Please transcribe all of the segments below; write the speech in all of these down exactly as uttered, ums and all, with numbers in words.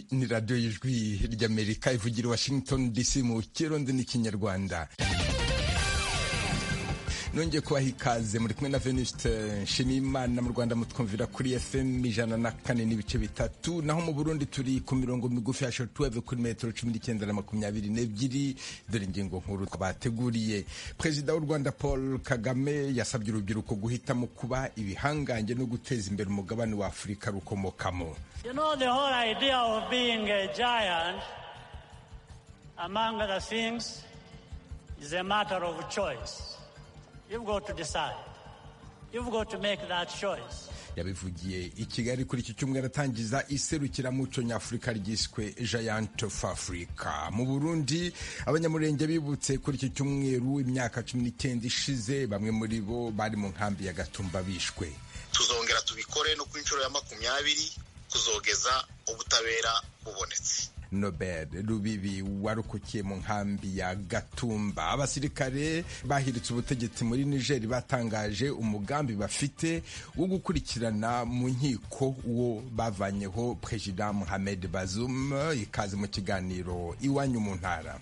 ni radiyo y'ijwi ry'Amerika ivugira Washington D C mu kirundi n'ikinyarwanda. Nongeye kubaha ikaze muri kumwe na Venuste Nshimiyimana. Mu Rwanda mutwumvira kuri F M ijana na kane n'ibice bitatu, naho mu Burundi turi ku mirongo migufi ya shortwave kuri metero cumi n'icyenda na makumyabiri n'ebyiri. Dore ingingo nkuru twabateguriye. Perezida w'u Rwanda Paul Kagame yasabye urubyiruko guhitamo kuba ibihangange no guteza imbere umugabane wa Afurika rukomokamo. You know, the whole idea of being a giant, among other things, is a matter of choice. You've got to decide. You've got to make that choice. Yabivugiye i Kigali kuri iki cyumweru atangiza iserukiramuco nyafurika ryiswe Giant of Africa. Mu Burundi abanyamurenge bibutse kuri iki cyumweru imyaka cumi n'icyenda ishize, bamwe muri bo bari mu nkambi ya Gatumba bishwe. Tuzongera tubikore no ku inshuro ya makumyabiri kuzogeza ubutabera bubonetse. Nobel Rubibi warukukiye mu nkambi ya Gatumba. Abasirikare bahiritse ubutegetsi muri Niger batangaje umugambi bafite wo gukurikirana mu nkiko uwo bavanyeho President Mohamed Bazoum. Ikaze mu kiganiro Iwanyu mu Ntara.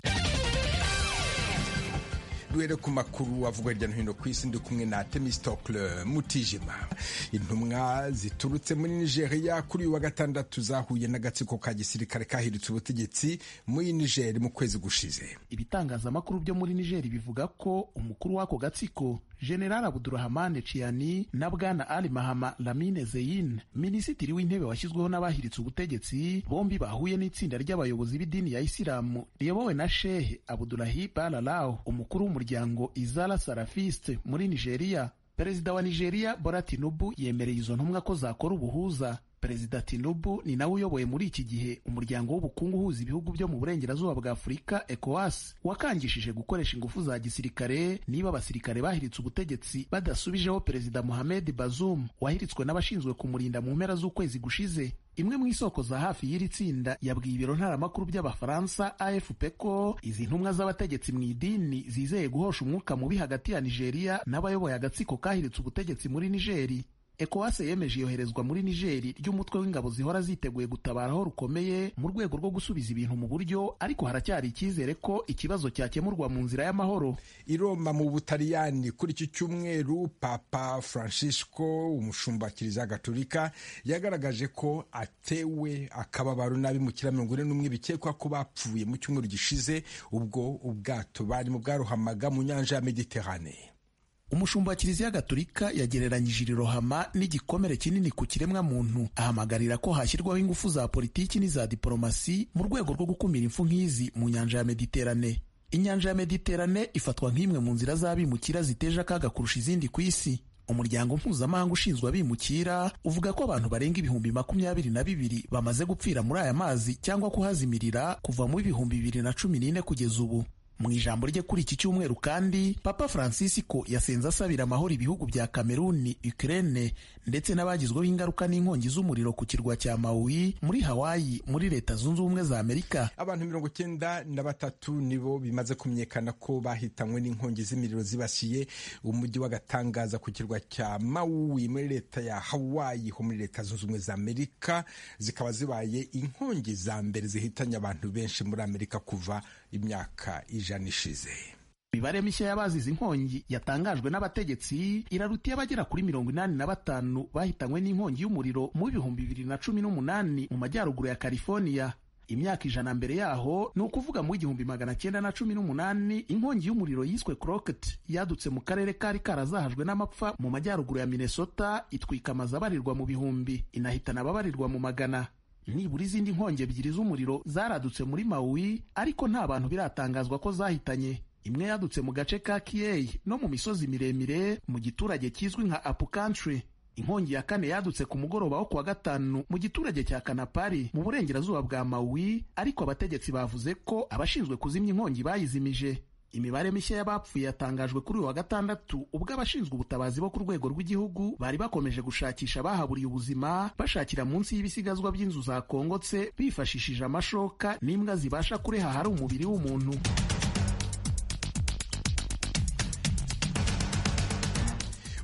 Duhere ku makuru avugwa hirya no hino ku isi, ndi kumwe na Temistocle Mutijima. Intumwa ziturutse muri Nigeria kuri uyu wa gatandatu zahuye n'agatsiko ka gisirikare kahiritse ubutegetsi muri Niger mu kwezi gushize. Ibitangazamakuru byo muri Niger bivuga ko umukuru w'ako gatsiko General Abdurrahman Chiani na Bwana Ali Mahama Lamine Zeyin, minisitiri w'intebe washyizweho n'abahiritse ubutegetsi, bombi bahuye n'itsinda ry'abayobozi b'idini ya Isilamu riyobowe na Sheikh Abdullahi Balalau, umukuru w'umuryango Izala Salafiste muri Nigeria. Perezida wa Nigeria Bola Tinubu yemereye izo ntumwa ko zakora ubuhuza. Perezida Tinubu ni nawe uyoboye muri iki gihe umuryango w'ubukungu uhuza ibihugu byo mu burengerazuba bwa Afurika ECOWAS, wakangishije gukoresha ingufu za gisirikare niba abasirikare bahiritse ubutegetsi badasubijeho Perezida Mohamed Bazoum wahiritswe n'abashinzwe kumurinda mu mpera z'ukwezi gushize. Imwe mu isoko za hafi y'iri tsinda yabwiye ibiro ntaramakuru by'Abafaransa A F P ko izi ntumwa z'abategetsi mu idini zizeye guhosha umwuka mubi hagati ya Nigeria n'abayoboye agatsiko kahiritse ubutegetsi muri Nigeri. ECOWAS yemeje yoherezwa muri Nigeri ry'umutwe w'ingabo zihora ziteguye gutabara aho rukomeye mu rwego rwo gusubiza ibintu mu buryo, ariko haracyari icyizere ko ikibazo cyakemurwa mu nzira y'amahoro. I Roma mu Butaliyani kuri iki cyumweru Papa Francisco, umushumba wa Kiliziya Gatolika, yagaragaje ko atewe akababaro n'abimukira mirongo ine n'umwe bikekwa ko bapfuye mu cyumweru gishize ubwo ubwato bari mu bwarohamaga mu nyanja ya Mediterane. Umushumba wa Kiliziya Gatolika yagereranyije iri rohama n'igikomere kinini ku kiremwa muntu, ahamagarira ko hashyirwaho ingufu za politiki n'iza diplomasi mu rwego rwo gukumira impfu nk'izi mu nyanja ya Mediterane. Inyanja ya Mediterane ifatwa nk'imwe mu nzira z'abimukira ziteje akaga kurusha izindi ku isi. Umuryango mpuzamahanga ushinzwe abimukira uvuga ko abantu barenga ibihumbi makumyabiri na bibiri bamaze gupfira muri aya mazi cyangwa kuhazimirira kuva mu ibihumbi bibiri na cumi n'ine kugeza ubu. Mu ijambo rye kuri iki cyumweru kandi, Papa Francisco yasenze asabira amahoro ibihugu bya Kameruni, Ukraine ndetse n'abagizweho ingaruka n'inkongi z'umuriro ku kirwa cya Maui muri Hawaii muri Leta Zunze Ubumwe za Amerika. Abantu mirongo cyenda na batatu nibo bimaze kumenyekana ko bahitanywe n'inkongi z'imiriro zibasiye umujyi w'agatangaza ku kirwa cya Maui muri Leta ya Hawaii ho muri Leta Zunze Ubumwe za Amerika. Zikaba zibaye inkongi za mbere zihitanye abantu benshi muri Amerika kuva imyaka ijana ishize. Imibare mishya y'abazize inkongi yatangajwe n'abategetsi iraruta abagera kuri mirongo inani na batanu bahitanywe n'inkongi y'umuriro mu bihumbi bibiri na cumi n'umunani mu majyaruguru ya California. Imyaka ijana mbere yaho, ni ukuvuga mu igihumbi magana cyenda na cumi n'umunani, inkongi y'umuriro yiswe Crockett yadutse mu karere kari karazahajwe n'amapfa mu majyaruguru ya Minnesota, itwika amazu abarirwa mu bihumbi, inahitana ababarirwa mu magana. Nibura izindi nkongi ebyiri z'umuriro zaradutse muri Maui, ariko nta bantu biratangazwa ko zahitanye. Imwe yadutse mu gace ka Kiyei no mu misozi miremire mu giturage kizwi nka Apu Country. Inkongi ya kane yadutse ku mugoroba wo kuwa gatanu mu giturage cya Kanapari mu burengerazuba bwa Maui, ariko abategetsi bavuze ko abashinzwe kuzimya inkongi bayizimije. Imibare mishya y'abapfuye yatangajwe kuri uyu wa gatandatu ubwo abashinzwe ubutabazi bo ku rwego rw'igihugu bari bakomeje gushakisha abahaburiye ubuzima, bashakira munsi y'ibisigazwa by'inzu zakongotse bifashishije amashoka n'imbwa zibasha kureha hari umubiri w'umuntu.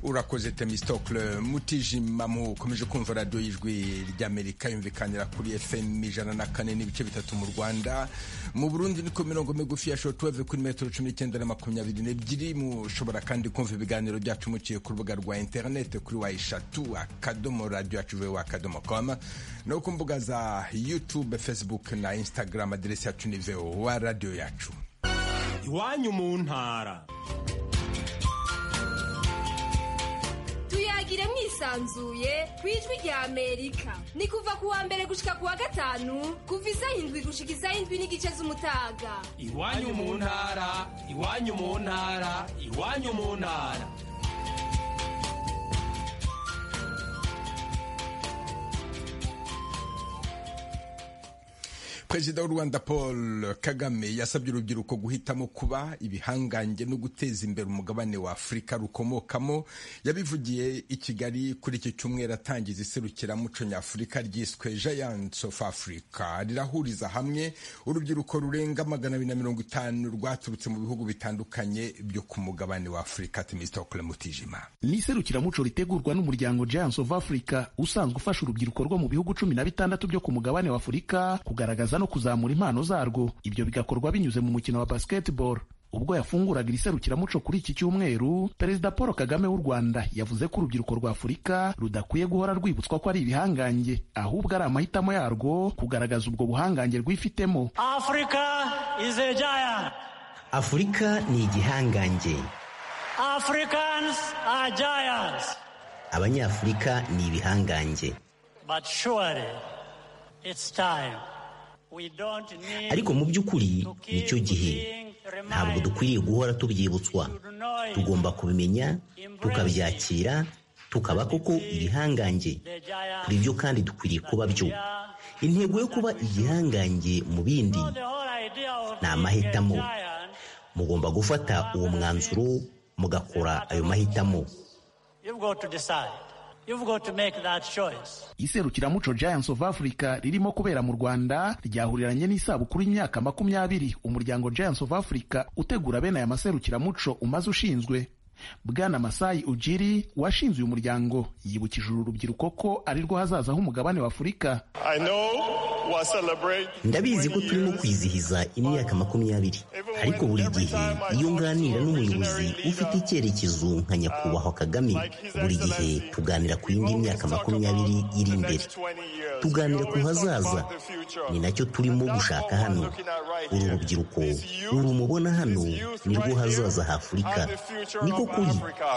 urakoze Themistocle Mutijima. Mukomeje kumva radio y'ijwi ry'Amerika yumvikanira kuri F M ijana na kane n'ibice bitatu mu Rwanda. Mu Burundi niko mirongo migufi ya shortwave kuri metero cumi n'icyenda na makumyabiri n'ebyiri. Mushobora kandi kumva ibiganiro byacu muciye ku rubuga rwa internet kuri wa eshatu akadomo radio yacu v o akadomo com no ku mbuga za YouTube, Facebook na Instagram. Aderesi yacu ni v o a radio yacu. Iwanyu mu ntara. Tuyagire mwisanzuye kwijwi rya Amerika. Ni kuva kuwa mbere gushika kuwa gatanu kuva isaha indwi gushika isaha indwi n'igice z'umutaga. Iwanyu mu ntara, iwanyu mu ntara, iwanyu mu ntara. Perezida w'u Rwanda Paul Kagame yasabye urubyiruko guhitamo kuba ibihangange no guteza imbere umugabane wa Afurika rukomokamo. Yabivugiye i Kigali kuri iki cyumweru atangiza iserukiramuco nyafurika ryiswe Giants of Africa. Rirahuriza hamwe urubyiruko rurenga magana abiri na mirongo itanu rwaturutse mu bihugu bitandukanye byo ku mugabane wa Afurika. Themistocle Mutijima. Ni iserukiramuco ritegurwa n'umuryango Giants of Africa usanzwe ufasha urubyiruko rwo mu bihugu cumi na bitandatu byo ku mugabane wa Afurika kugaragaza no kuzamura impano zarwo. Ibyo bigakorwa binyuze mu mukino wa basketball. Ubwo yafunguraga iri serukiramuco kuri iki cyumweru, Perezida Paul Kagame w'u Rwanda yavuze ko urubyiruko rwa Afurika rudakwiye guhora rwibutswa ko ari ibihangange, ahubwo ari amahitamo yarwo kugaragaza ubwo buhangange rwifitemo. Africa is a giant. Afurika ni igihangange. Africans are giants. Abanyafurika ni ibihangange. But surely it's time. Ariko mu by'ukuri nicyo gihe, ntabwo dukwiriye guhora tubyibutswa. Tugomba kubimenya, tukabyakira, tukaba koko ibihangange. Kuri byo kandi dukwiriye kuba byo. Intego yo kuba igihangange mu bindi ni amahitamo. Mugomba gufata uwo mwanzuro, mugakora ayo mahitamo. You've got to decide. You've got to make that choice. Iserukiramuco Giants of Africa ririmo kubera mu Rwanda ryahuriranye n'isabukuru y'imyaka makumyabiri umuryango Giants of Africa utegura bene aya maserukiramuco umaze ushinzwe. Bwana Masai Ujiri washinze uyu muryango yibukije uru rubyiruko ko ari rwo hazaza h'umugabane wa Afurika. Ndabizi ko turimo kwizihiza imyaka makumyabiri, ariko buri gihe iyo nganira n'umuyobozi ufite icyerekezo nka nyakubahwa Kagame, buri gihe tuganira ku yindi myaka makumyabiri iri imbere. Tuganira ku hazaza. Ni nacyo turimo gushaka hano. Uru rubyiruko urumubona hano ni rwo hazaza ha Afurika. Niko kuri.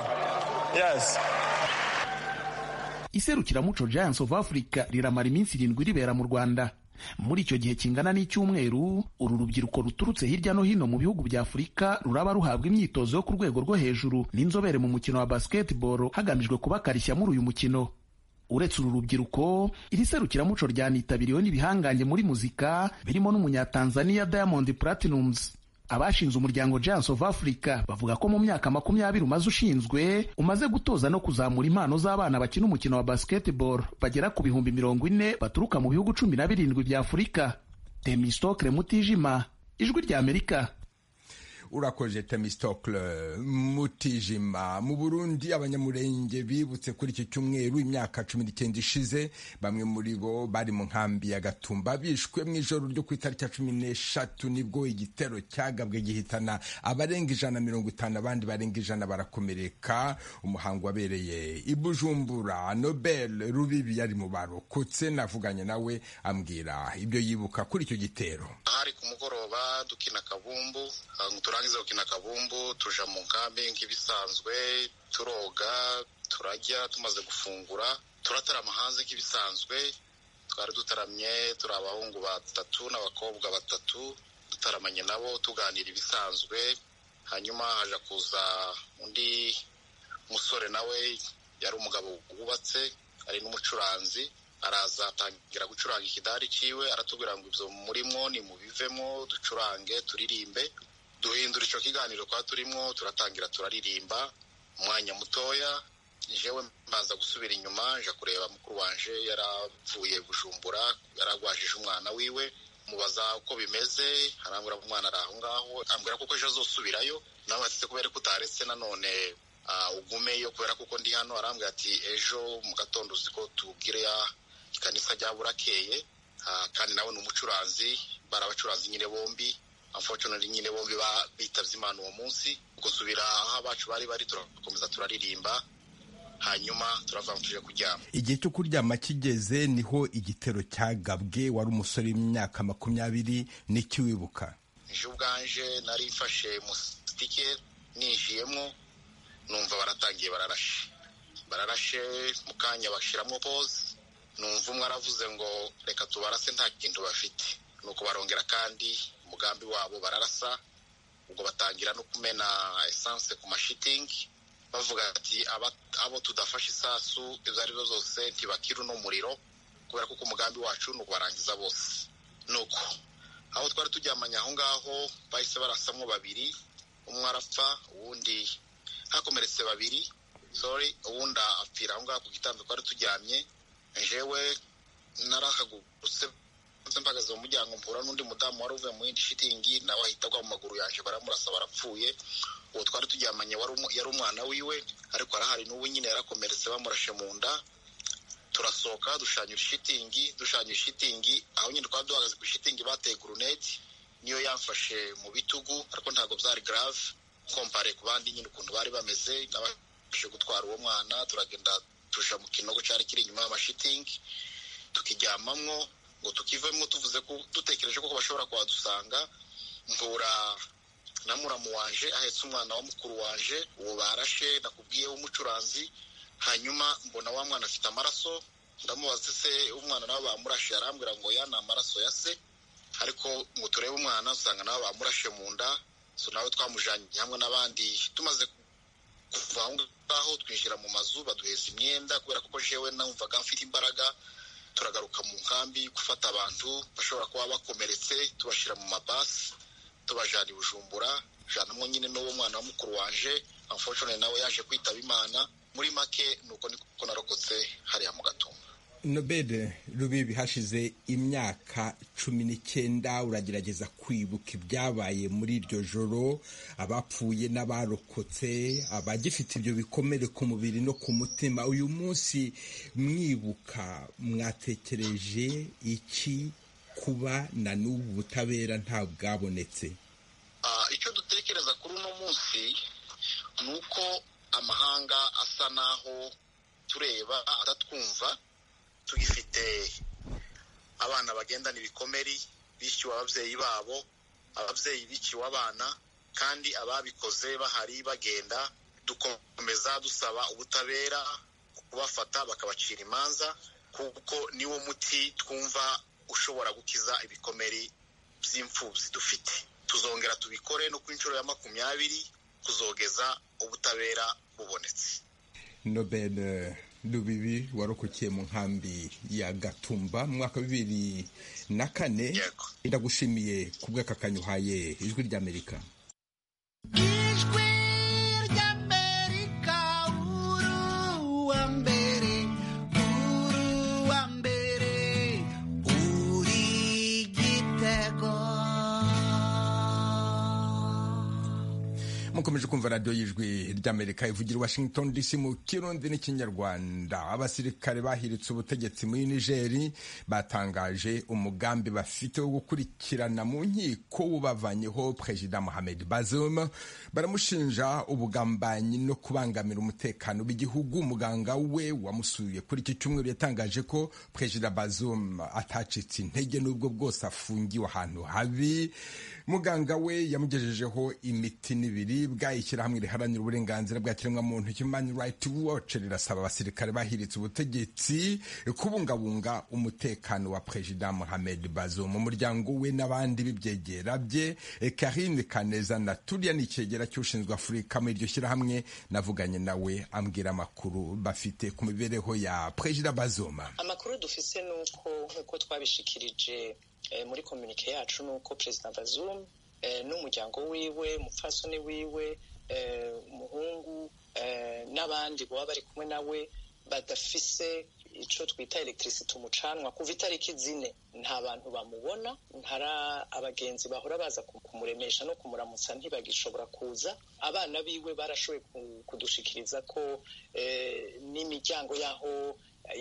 Iserukiramuco Giants of Africa riramara iminsi irindwi ribera mu Rwanda. Muri icyo gihe kingana n'icyumweru, uru rubyiruko ruturutse hirya no hino mu bihugu bya Afurika ruraba ruhabwa imyitozo yo ku rwego rwo hejuru n'inzobere mu mukino wa basketball hagamijwe kubakarishya muri uyu mukino. Uretse uru rubyiruko, iri serukiramuco ryanitabiriwe n'ibihangange muri muzika birimo n'umunyatanzania Diamond Platnumz. Abashinze umuryango Giants of Africa bavuga ko mu myaka makumyabiri umaze ushinzwe umaze gutoza no kuzamura impano z'abana bakina umukino wa basketball bagera ku bihumbi mirongo ine baturuka mu bihugu cumi na birindwi bya Afurika. Themistocle Mutijima, ijwi rya Amerika. Urakoze Themistocle Mutijima. Mu Burundi abanyamurenge bibutse kuri iki cyumweru imyaka cumi n'icyenda ishize. Bamwe muri bo bari mu nkambi ya Gatumba bishwe mu ijoro ryo ku itariki ya cumi n'eshatu nibwo igitero cyagabwe gihitana abarenga ijana na mirongo itanu, abandi barenga ijana barakomereka. Umuhango wabereye i Bujumbura. Nobel Rubibi yari mu barokotse, navuganye nawe ambwira ibyo yibuka kuri icyo gitero. Hari ku mugoroba dukina kabumbu, turangiza gukina kabumbu tuja mu nkambi nk'ibisanzwe, turoga, turajya, tumaze gufungura turatarama hanze nk'ibisanzwe. Twari dutaramye turi abahungu batatu n'abakobwa batatu, dutaramanye nabo tuganira ibisanzwe. Hanyuma haja kuza undi musore, nawe yari umugabo wubatse, ari n'umucuranzi. Araza atangira gucuranga ikidari ciwe, aratubwira ngo ivyo murimwo ni mubivemo ducurange turirimbe. Duhindura ico kiganiro kwa turimwo, turatangira turaririmba. Umwanya mutoya jewe mbanza gusubira inyuma nja kureba mukuru wanje yaravuye Bujumbura, yaragwajije umwana wiwe, mubaza uko bimeze, arambwira umwana araho ngaho, ambwira kuko ejo azosubirayo. Nawe atse kubera ko utaretse nanone ugumeyo kubera kuko ndi hano. Arambwira ati ejo mu gatondo uziko tubwire ya ikanisa rya Burakeye, kandi nawe ni umucuranzi, bari abacuranzi nyine bombi. Unfortunately nyine bombi bitavye Imana uwo munsi. Gusubira aho abacu bari bari turakomeza turaririmba, hanyuma turavamfuje kuryama. Igihe cyo kuryama kigeze niho igitero cyagabwe. Wari umusore w'imyaka makumyabiri. Niki wibuka? Je ubwanje nari mfashe mustike ninjiyemo, numva baratangiye bararashe bararashe mu kanya bashiramo pause, numva umwe aravuze ngo reka tubarase nta kintu bafite, nuko barongera kandi umugambi wabo bararasa. Ubwo batangira no kumena essence ku mashitingi, bavuga ati abo tudafashe isasu izo ari zo zose ntibakira no muriro, kubera kuko umugambi wacu nuko barangiza bose. Nuko aho twari tujyamanya aho ngaho bahise barasamwo babiri, umwe arapfa, uwundi hakomeretse babiri, sorry, uwundi apfira aho ngaho ku gitanda twari tujyamye. Jewe narahagurutse mpagaze mu muryango, mpura n'undi mudamu wari uvuye mu yindi shitingi, nawe ahita agwa mu maguru yanje, baramurasa barapfuye. Uwo twari tujyamanye yari umwana wiwe, ariko arahari n'ubu nyine yarakomeretse bamurashe mu nda. Turasohoka dushanya ishitingi dushanya ishitingi aho nyine twari duhagaze ku ishitingi bateye grenade, niyo yamfashe mu bitugu, ariko ntabwo byari grave compare ku bandi nyine ukuntu bari bameze. Nabashe gutwara uwo mwana, turagenda tusha mu kinogo cyari kiri inyuma y'amashitingi tukiryamamwo, ngo tukivemo tuvuze ko dutekereje ko bashobora kwadusanga. Mpura na muramu wanje ahetse umwana wa mukuru wanje, uwo barashe nakubwiye w'umucuranzi. Hanyuma mbona wa mwana afite amaraso, ndamubaza se umwana nawe bamurashe, arambwira ngo ya na amaraso ya se, ariko ngo turebe umwana usanga nawe bamurashe mu nda. So nawe twamujanye hamwe n'abandi. Tumaze kuva aho ngaho twinjira mu mazu, baduheza imyenda kubera kuko jewe numvaga mfite imbaraga. Turagaruka mu nkambi gufata abantu bashobora kuba bakomeretse, tubashira mu mabasi tubajana i Bujumbura, janamwo nyine n'uwo mwana wa mukuru wanje. Unfortunately nawe yaje kwitaba Imana. Muri make nuko niko narokotse hariya mu Gatumba. Nobel Rubibi, hashize imyaka cumi n'icyenda, uragerageza kwibuka ibyabaye muri iryo joro, abapfuye n'abarokotse, abagifite ibyo bikomere ku mubiri no ku mutima. Uyu munsi mwibuka, mwatekereje iki kuba na n'ubu butabera nta bwabonetse? Uh, icyo dutekereza kuri uno munsi nuko amahanga asa naho tureba atatwumva. Tugifite abana bagendana ibikomeri bishyuwe ababyeyi babo, ababyeyi biciwe abana, kandi ababikoze bahari bagenda. Dukomeza dusaba ubutabera kubafata bakabacira imanza, kuko niwo muti twumva ushobora gukiza ibikomeri by'imfubyi dufite. Tuzongera tubikore no ku inshuro ya makumyabiri kuzogeza ubutabera bubonetse. Nobel Rubibi, warokokeye mu nkambi ya Gatumba mu mwaka wa bibiri na kane. Ndagushimiye kubw'aka kanyuhaye Ijwi ry'Amerika. Ijwi ry'Amerika, uru wa mbere, uru wa mbere, uri Gitego. Mukomeje kumva radio y'Ijwi ry'Amerika ivugira Washington D C mu Kirundi n'Ikinyarwanda. Abasirikare bahiritse ubutegetsi muri Niger batangaje umugambi bafite wo gukurikirana mu nkiko ubavanyeho President Mohamed Bazoum. Baramushinja ubugambanyi no kubangamira umutekano w'igihugu. Umuganga we wamusuye kuri iki cyumweru yatangaje ko President Bazoum atacitse intege n'ubwo bwose afungiwe ahantu habi. Muganga we yamugejejeho imiti n'ibiribwa. Ishyirahamwe riharanira uburenganzira bwa kiremwamuntu Human Rights Watch rirasaba abasirikare bahiritse ubutegetsi kubungabunga umutekano wa President Mohamed Bazoum. Umuryango we n'abandi bibyegera bye. Karine Kaneza na Tulia n'ikegera cy'ushinzwe Afurika muri iryo shyirahamwe navuganye nawe ambwira amakuru bafite ku mibereho ya President Bazoum. Amakuru dufise nuko nkuko twabishikirije muri communique yacu nuko President Bazoum n'umuryango wiwe, umupfasoni wiwe, umuhungu n'abandi baba bari kumwe nawe badafise ico twita electricity umucanwa kuva itariki zine nta bantu bamubona, ntara abagenzi bahora baza kumuremesha no kumuramutsa ntibagishobora kuza. Abana biwe barashoboye kudushikiriza ko eh, n'imiryango yaho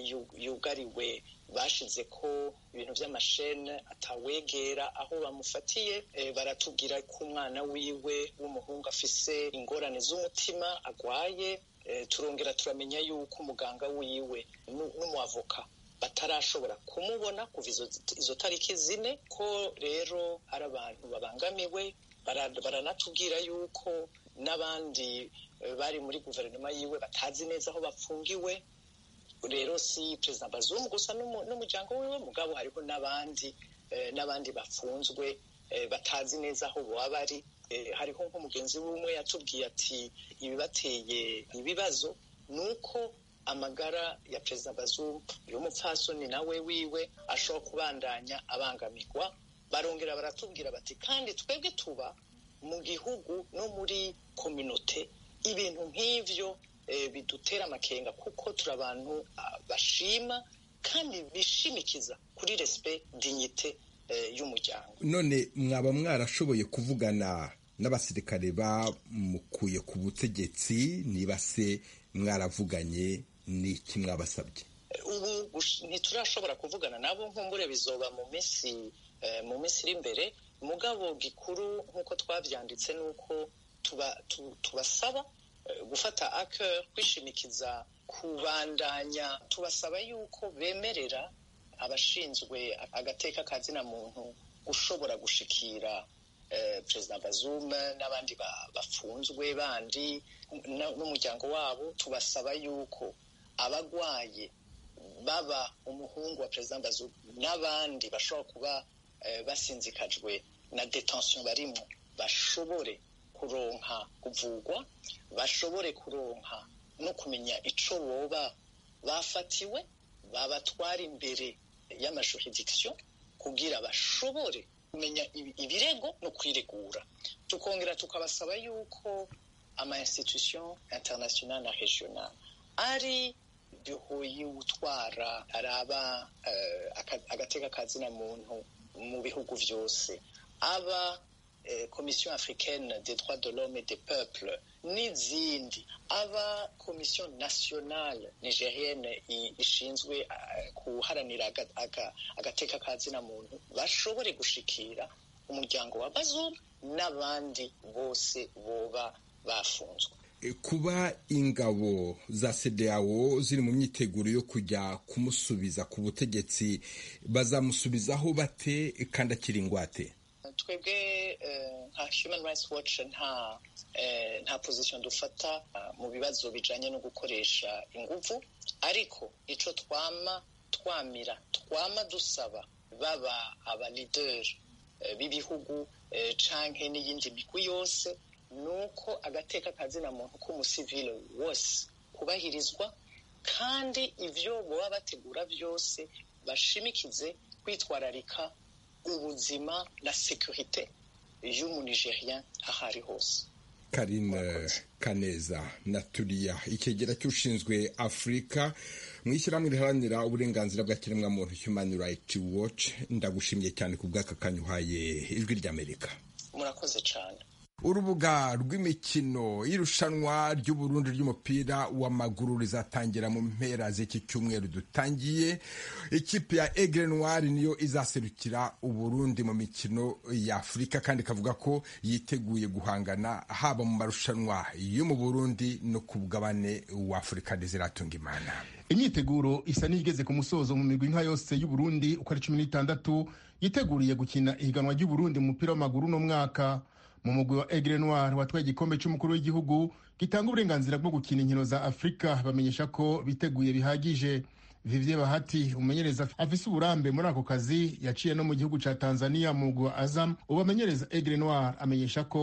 yugariwe bashize ko ibintu vy'amashene atawegera aho bamufatiye. E, baratubwira ko umwana wiwe w'umuhungu afise ingorane z'umutima agwaye. E, turongera turamenya yuko umuganga wiwe n'umuavoka batarashobora kumubona kuva izo, izo tariki zine, ko rero ari abantu babangamiwe. Baranatubwira yuko n'abandi e, bari muri guverinoma yiwe batazi neza aho bafungiwe. Rero si Perezida Bazoum gusa n'umuryango wiwe, mugabo hariho n'abandi eh, n'abandi bafunzwe eh, batazi neza aho baba bari. Eh, hariho nk'umugenzi w'umwe yatubwiye ati ibibateye ibibazo nuko amagara ya Perezida Bazoum y'umupfasoni nawe wiwe ashobora kubandanya abangamirwa. Barongera baratubwira bati kandi twebwe tuba mu gihugu no muri communauté, ibintu nk'ivyo E, bidutera amakenga kuko turi abantu uh, bashima kandi bishimikiza kuri respect dignité uh, y'umuryango. None mwaba mwarashoboye kuvugana n'abasirikare bamukuye ku butegetsi, niba se mwaravuganye n'iki mwabasabye? Ubu ntiturashobora kuvugana nabo, nkumbure bizoba mu minsi uh, mu minsi iri imbere. Mugabo gikuru nk'uko twavyanditse nuko tuba tu, tubasaba gufata acteur kwishimikiza kubandanya. Tubasaba yuko bemerera abashinzwe agateka kazina muntu gushobora gushikira eh, Perezida Bazoum n'abandi bafunzwe bandi n'umuryango wabo. Tubasaba yuko abagwaye baba umuhungu wa Perezida Bazoum n'abandi bashobora kuba eh, basinzikajwe na detention barimo bashobore kuronka kuvugwa, bashobore kuronka no kumenya ico boba bafatiwe, babatwara imbere y'amajuridiction kugira bashobore kumenya ibirego no kwiregura. Tukongera tukabasaba yuko ama institution international na regional ari bihoye utwara araba uh, agateka kazina muntu mu bihugu vyose, aba Eh, Commission africaine des droits de l'homme et des peuples n'izindi, aba Commission nationale nigérienne ishinzwe uh, kuharanira agateka kazina muntu bashobore gushikira umuryango wa Bazoum n'abandi bose boba bafunzwe. Kuba ingabo za C D A O ziri mu myiteguro yo kujya kumusubiza ku butegetsi, bazamusubizaho bate kandi akiri ingwate? Twebwe nka Human Rights Watch nta nta position dufata mu bibazo bijanye no gukoresha inguvu, ariko ico twama twamira twama dusaba baba aba leader b'ibihugu canke n'iyindi migwi yose nuko agateka kazina muntu k'umusivile wose kubahirizwa, kandi ivyo boba bategura vyose bashimikize kwitwararika ubuzima na sécurité y'umunigerien ahari hose. Karine Kaneza Naturiya, ikegera cy'ushinzwe Afrika mu ishyirahamwe riharanira uburenganzira bwa kiremwamuntu Human Rights Watch, ndagushimiye cyane ku bw'aka kanyuhaye Ijwi ry'Amerika. Murakoze cyane. Urubuga rw'imikino y'irushanwa ry'Uburundi ry'umupira w'amaguru rizatangira mu mpera z'iki cyumweru dutangiye. Ikipe ya Aigle Noir niyo izaserukira Uburundi mu mikino ya Afrika, kandi kavuga ko yiteguye guhangana haba mu marushanwa yo mu Burundi no ku bugabane wa Afrika. Desiratunga Imana. Imyiteguro isa n'igeze ku musozo mu migwi nka yose y'u Burundi uko ari cumi n'itandatu yiteguriye gukina ihiganwa ry'u Burundi mu mupira w'amaguru no mwaka. Mu mugwi wa Aigle Noir watwaye igikombe cy'umukuru w'igihugu gitanga uburenganzira bwo gukina inkino za Afrika bamenyesha ko biteguye bihagije. Vivye Bahati umenyereza afise uburambe muri ako kazi yaciye no mu gihugu ca Tanzania mu mugwi wa Azam ubamenyereza Aigle Noir amenyesha ko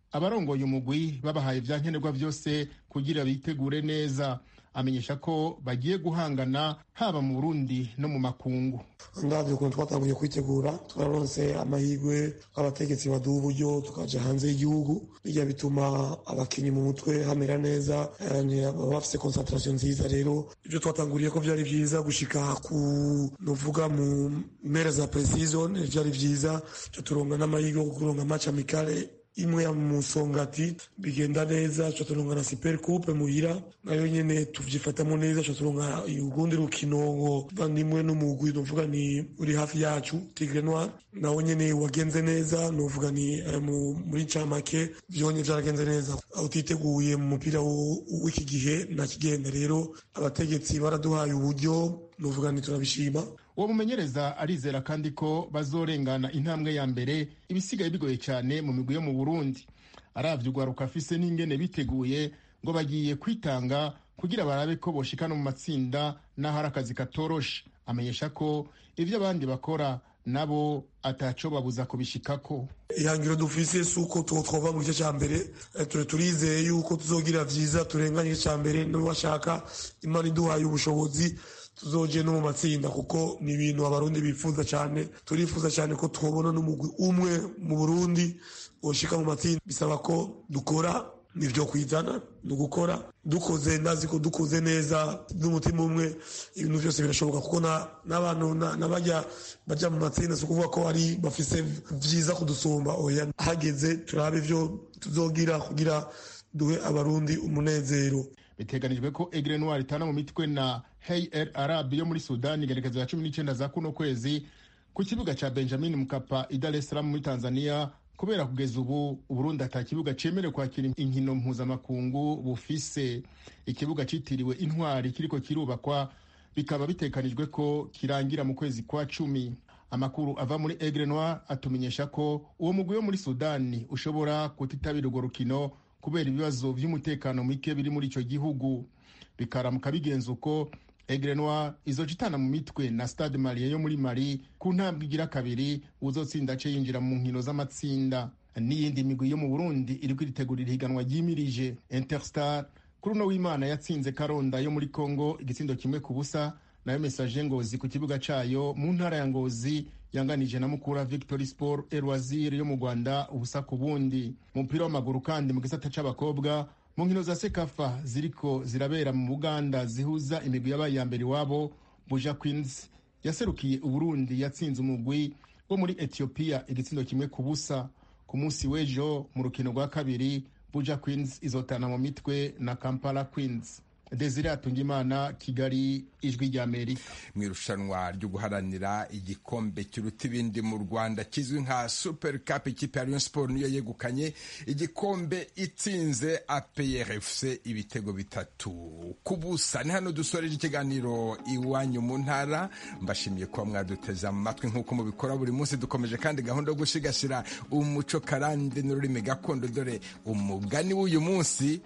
abarongoye umugwi babahaye ivyankenerwa vyose kugira bitegure neza. Amenyesha ko bagiye guhangana haba mu Burundi no mu makungu. Ndavyo ukuntu twatanguye kwitegura, turaronse amahirwe abategetsi baduha uburyo tukaja hanze y'igihugu, bijya bituma abakinyi mu mutwe hamera neza, baba bafise concentration nziza. Rero ivyo twatanguriye ko vyari vyiza gushika ku novuga mu mpera za pre-season vyari vyiza, turonka n'amahirwe yo kuronka match amicale imwe ya Musongati bigenda neza, cyo turonka na Super Coupe muhira nayo nyene tuvyifatamo neza, cyo turonka ugundi rukino ngo bandimwe n'umugwi novuga ni uri hafi yacu Tigre Noir nawo nyene wagenze neza, novuga ni muri camake vyonye vyaragenze neza. Aho twiteguye mu mupira w'iki gihe na kigenda, rero abategetsi baraduhaye uburyo novuga ni turabishima. Uwo mumenyereza arizera kandi ko bazorengana intambwe ya mbere, ibisigaye bigoye cyane mu migwi yo mu Burundi. Aravye ugwaruka afise n'ingene biteguye ngo bagiye kwitanga kugira barabe ko boshikana mu matsinda n'aho ari akazi katoroshe. Amenyesha ko ivyo abandi bakora nabo ataco babuza kubishikako. Ihangiro dufise suko twova mu gice cya mbere, turizeye yuko tuzogira vyiza turenganye igice cya mbere, n'ubashaka Imana iduhaye ubushobozi tuzoje no mu matsinda, kuko ni ibintu abarundi bifuza cyane. Turifuza cyane ko twobona n'umugwi umwe mu Burundi woshika mu matsinda. Bisaba ko dukora nivyo kwizana, dugukora dukoze, ndazi ko dukoze neza n'umutima umwe ibintu byose birashoboka, kuko n'abantu n'abajya bajya mu matsinda so kuvuga ko ari bafise vyiza kudusumba. Oya, hageze turabe ivyo tuzogira kugira duhe abarundi umunezero. Biteganijwe ko Aigle Noir itana mu mitwe na Hey El Arab yo muri Sudani igerekezo ya cumi n'icenda za kuno kwezi ku kibuga ca Benjamin Mkapa i Dar es Salaam muri Tanzania, kubera kugeza ubu Uburundi ata kibuga cemerewe kwakira inkino mpuzamakungu bufise. Ikibuga citiriwe Intwari kiriko kirubakwa, bikaba bitekanijwe ko kirangira mu kwezi kwa cumi. Amakuru ava muri Aigle Noir atumenyesha ko uwo mugwi wo muri Sudani ushobora kutitabira urwo rukino kubera ibibazo vy'umutekano muke biri muri ico gihugu. Bikaramuka bigenze uko, Aigle Noir izocitana mu mitwe na Stade Malien yo muri Mali ku ntambwe igira kabiri, uzotsinda ace yinjira mu nkino z'amatsinda. N'iyindi migwi yo mu Burundi iriko iritegurira ihiganwa ryimirije. Interstar kuri uno w'Imana yatsinze Karonda yo muri Congo igitsindo kimwe ku busa, nayo Messager Ngozi ku kibuga cayo mu ntara ya Ngozi yanganije na Mukura Victory Sport Erwazir yo mu Rwanda ubusa ku bundi. Mu mupira w'amaguru kandi mu gisata c'abakobwa, mu nkino za Sekafa ziriko zirabera mu Buganda zihuza imigwi y'abaye ya mbere wabo, Buja Queens yaserukiye Uburundi yatsinze umugwi wo muri Ethiopia igitsindo kimwe ku busa. Ku munsi w'ejo mu rukino rwa kabiri, Buja Queens izotana mu mitwe na Kampala Queens. Desire Atungimana, Kigali, Ijwi rya Amerika. Mu irushanwa ryo guharanira igikombe kiruta ibindi mu Rwanda kizwi nka Super Cup, ikipe ya Rayon Sport niyo yegukanye igikombe itsinze A P R F C ibitego bitatu ku busa. Ni hano dusoreje ikiganiro Iwanyu mu Ntara. Mbashimiye kuba mwaduteze amatwi nk'uko mubikora buri munsi. Dukomeje kandi gahunda yo gusigasira umuco karande n'ururimi gakondo, dore umugani w'uyu munsi: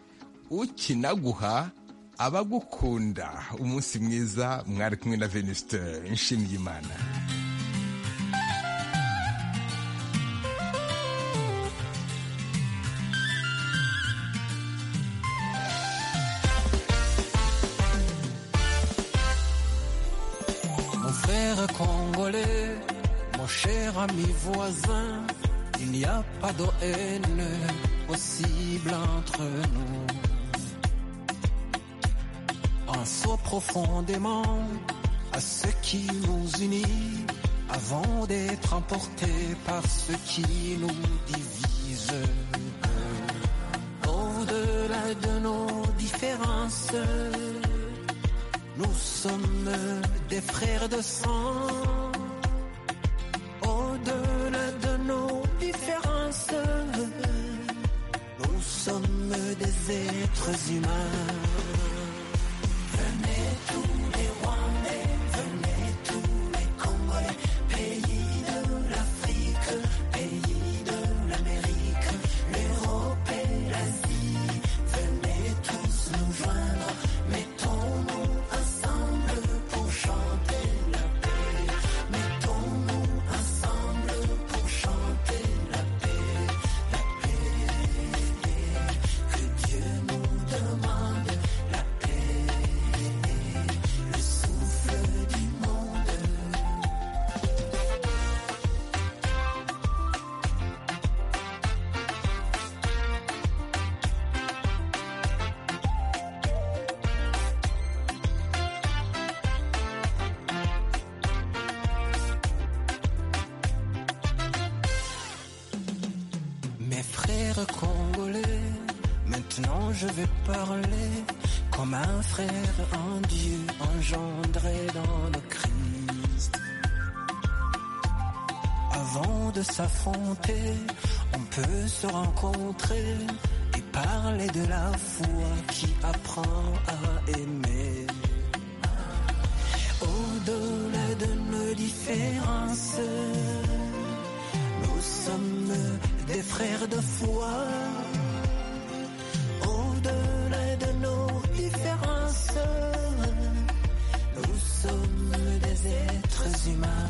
ukinaguha abagukunda. Umunsi mwiza, mwari kumwe na Venuste Nshimiyimana. Mon frère congolais, mon cher ami voisin, il n'y a pas de haine possible entre nous. Pensons profondément à ce qui nous unit avant d'être emportés par ce qui nous divise. Au-delà de nos différences, nous sommes des frères de sang. Au-delà de nos différences, nous sommes des êtres humains. Venez tous les Rwandais, venez tous les Congolais, pays de l'Afrique, pays de l'Amérique, l'Europe et l'Asie. Venez tous nous joindre, mettons-nous ensemble pour chanter la paix. Mettons-nous ensemble pour chanter la paix, la paix. être congolais. Maintenant je vais parler comme un frère, un Dieu engendré dans le Christ. Avant de s'affronter, on peut se rencontrer et parler de la foi qui apprend à aimer. Au-delà de nos différences, nous sommes des frères de foi. Au-delà de nos différences, nous sommes des êtres humains.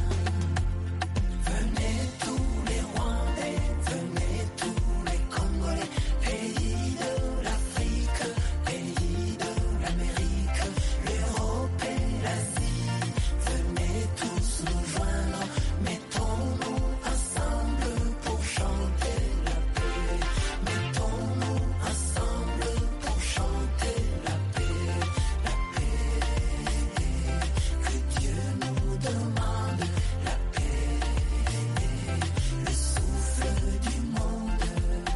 Venez tous les Rwandais, venez tous les Congolais, pays de l'Afrique, pays de l'Amérique, l'Europe et l'Asie. Venez tous nous joindre, mettons-nous ensemble pour chanter la paix. Mettons-nous ensemble pour chanter la paix, la paix. Que Dieu nous demande la paix, le souffle du monde.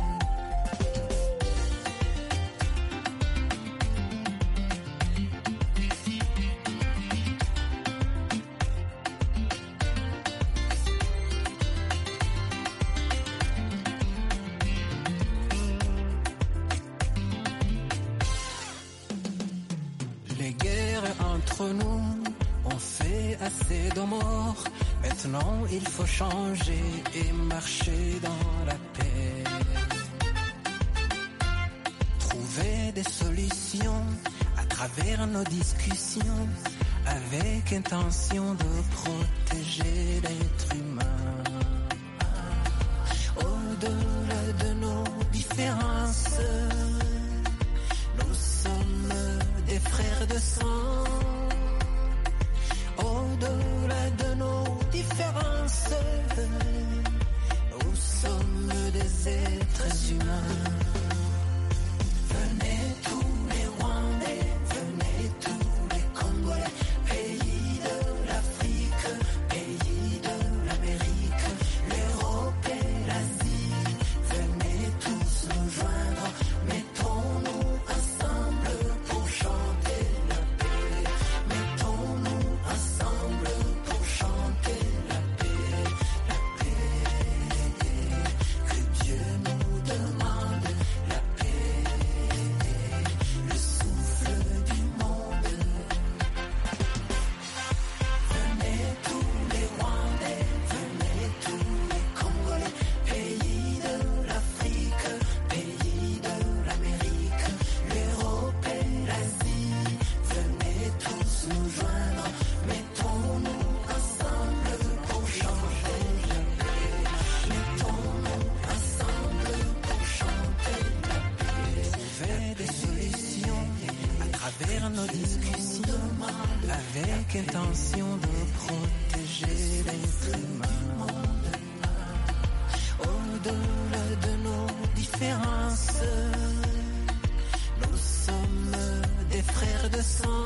Les guerres entre nous ont fait assez de morts. Maintenant il faut changer et marcher dans la paix. Trouver des solutions à travers nos discussions avec intention de protéger l'être humain. Au-delà de nos différences, nous sommes des frères de sang. Au-delà de nos différences, nous sommes des êtres humains. Venez tous les Rwandais, venez tous les Congolais, pays de l'Afrique, pays de l'Amérique, l'Europe et l'Asie. Venez tous nous joindre, mettons-nous ensemble pour chanter la paix. Mettons-nous ensemble pour chanter la paix, la paix. Que Dieu nous demande la paix, le souffle du monde. Venez tous les Rwandais, venez tous les Congolais, pays de l'Afrique, pays de l'Amérique, l'Europe et l'Asie. Venez tous nous joindre, mettons-nous ensemble pour chanter la paix. Mettons-nous ensemble pour chanter la paix. Trouver des solutions à travers nos discussions avec intention de protéger l'être humain. Au-delà de nos différences, nous sommes des frères de sang.